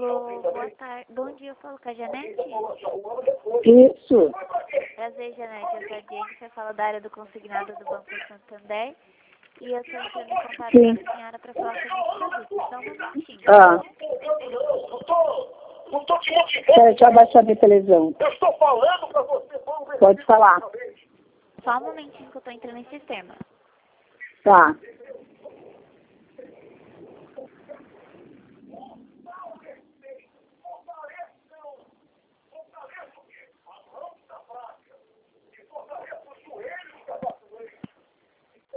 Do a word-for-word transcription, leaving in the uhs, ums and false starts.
Alô, boa tarde. Bom dia, eu falo com a Janete. Isso. Prazer, Janete. Eu sou a Jenny, você fala da área do consignado do Banco Santander. E eu estou entrando em contato Sim. com a senhora para falar sobre os produtos. Só um momentinho. Ah. Não tô, não tô te motivando. Peraí, deixa eu abaixar minha televisão. Eu estou falando pra você. Vamos ver. Pode falar. Só um momentinho que eu estou entrando em sistema. Tá.